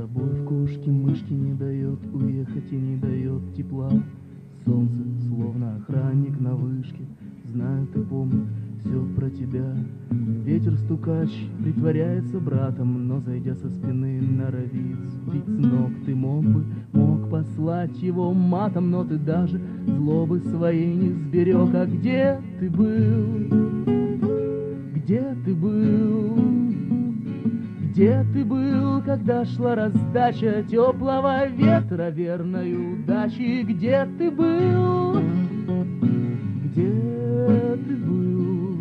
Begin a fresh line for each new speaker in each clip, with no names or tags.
тобой в кошки-мышки не дает уехать и не дает тепла. Солнце, словно охранник на вышке, знает и помнит все про тебя. Ветер стукач притворяется братом, но, зайдя со спины, норовит сбить с ног. Ты мог послать его матом, но ты даже злобы своей не сберег. А где ты был? Где ты был? Где ты был, когда шла раздача теплого ветра верной удачи? Где ты был? Где ты был?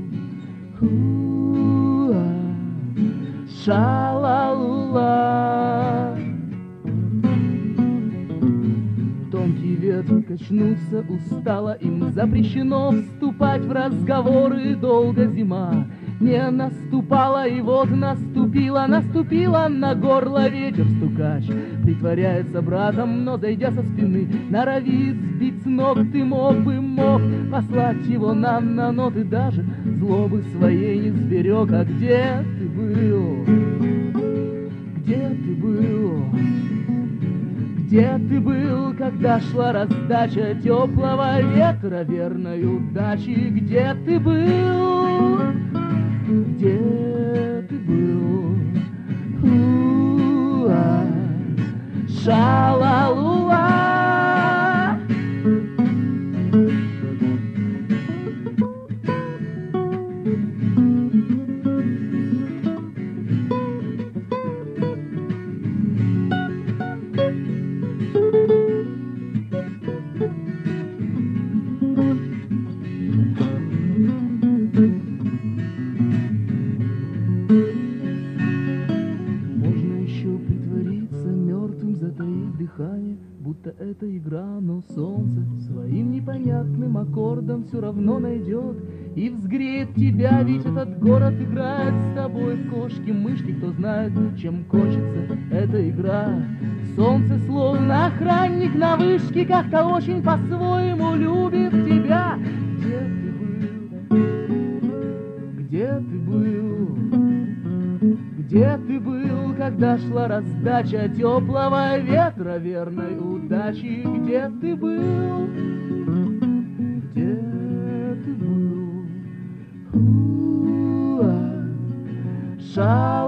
Ша-ла-лу-ла. Тонкие ветви качнутся устало, им запрещено вступать в разговоры. Долго зима не наступала, и вот наступила на горло. Ветер стукач притворяется братом, но, зайдя со спины, норовит сбить с ног. Ты мог послать его на но ты даже злобы своей не сберег. А где ты был? Где ты был? Где ты был, когда шла раздача теплого ветра верной удачи? Где ты был? Где ты был? Ша-ла-лу-ла. Затаить дыхание, будто это игра, но солнце своим непонятным аккордом все равно найдет и взгреет тебя, ведь этот город играет с тобой в кошки-мышки. Кто знает, чем кончится эта игра? Солнце, словно охранник на вышке, как-то очень по-своему любит тебя. Где ты был? Где ты был? Где ты был, когда шла раздача теплого ветра верной удачи? Где ты был? Где ты был? Ша